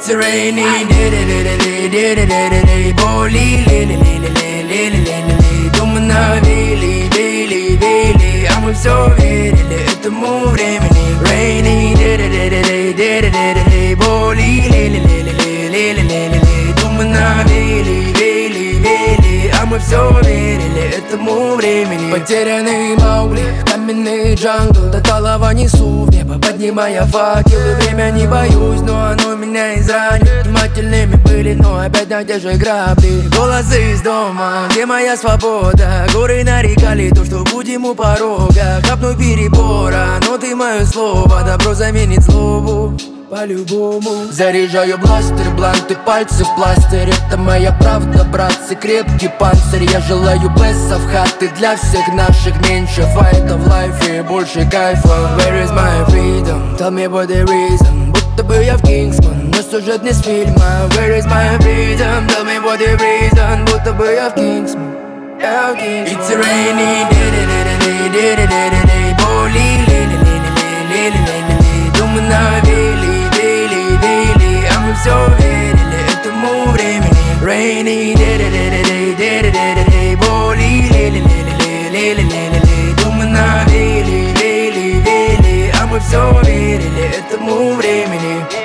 It's a rainy day, боли, думы навели, вели, а мы все верили этому времени. Rainy day, боли, думы навели, вели, а мы все верили этому времени. Потерянный Маугли, каменный джангл, до талого несу в небо, поднимая факелы. Время не боюсь, но оно меня изранит. Внимательными были, но опять на те же грабли. Голосы из дома, где моя свобода? Горы нарекали то, что будем у порога. Капну перебора, но ты мое слово, добро заменит злобу по-любому. Заряжаю бластер, бланты, пальцы в пластырь. Это моя правда, братцы, крепкий панцирь. Я желаю бессов, хаты для всех наших. Меньше файтов в лайфе, больше кайфа. Where is my freedom? Tell me what the reason. Будто бы я в Кингсман, но сюжет не с фильма. Where is my freedom? Tell me what the reason. Будто бы я в Кингсман. It's a rainy day, боли, думы навели, а мы все верили этому времени. Rainy day, боли, думы навели, а мы все верили этому времени.